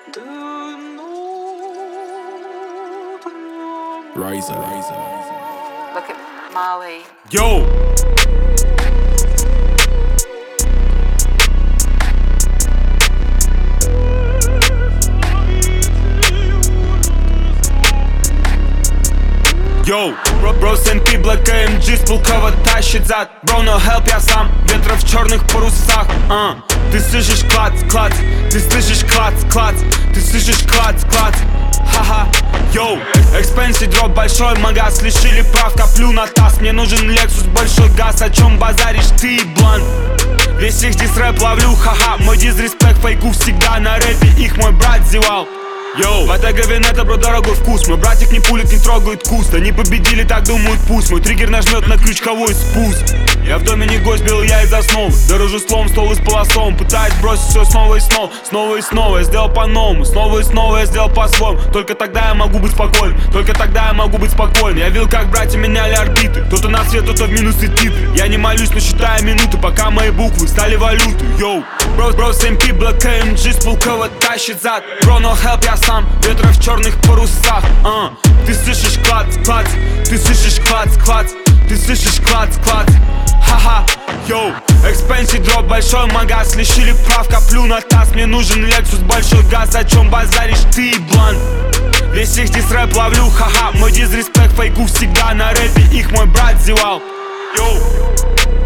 Riser. Look at Marley. Yo! Йоу, бро СНП, Black AMG с Пулково тащит зад. Бро, no help, я сам, ветра в черных парусах. Ты слышишь клац, клац, ты слышишь клац, клац, ты слышишь клац, клац. Ха-ха, йоу, экспенси дроп большой магаз, лишили прав, коплю на таз. Мне нужен Lexus, большой газ, о чем базаришь ты, блан? Весь их дисрэп ловлю, ха-ха. Мой дизреспект фейку всегда на рэпе, их мой брат зевал. Йоу, вода говенета, бро, дорогой вкус. Мой братик не пулит, не трогает куст. Они победили, так думают, пусть. Мой триггер нажмет на крючковой спуск. Я в доме не гость, белый я из основ. Дорожу слом, стол из полосом. Пытаюсь бросить все снова и снова. Снова и снова я сделал по-новому. Снова и снова я сделал по-своему. Только тогда я могу быть спокоен. Только тогда я могу быть спокоен. Я видел, как братья меняли орбиты. Кто-то на свет, кто-то в минусы титры. Я не молюсь, но считаю минуты, пока мои буквы стали валютой. Йоу, бро СМП, Black AMG с Пулково тащит зад. Бро, no help, я сам, ветра в черных парусах. Ты слышишь клац, клац, ты слышишь клац, клац, ты слышишь клац, клац. Ха-ха, йоу, экспенси дроп большой магаз, лишили прав, коплю на таз. Мне нужен Lexus, большой газ, о чем базаришь ты, блан? Весь их дисрэп ловлю, ха-ха. Мой дизреспект фейку всегда на рэпе, их мой брат зевал. Йоу.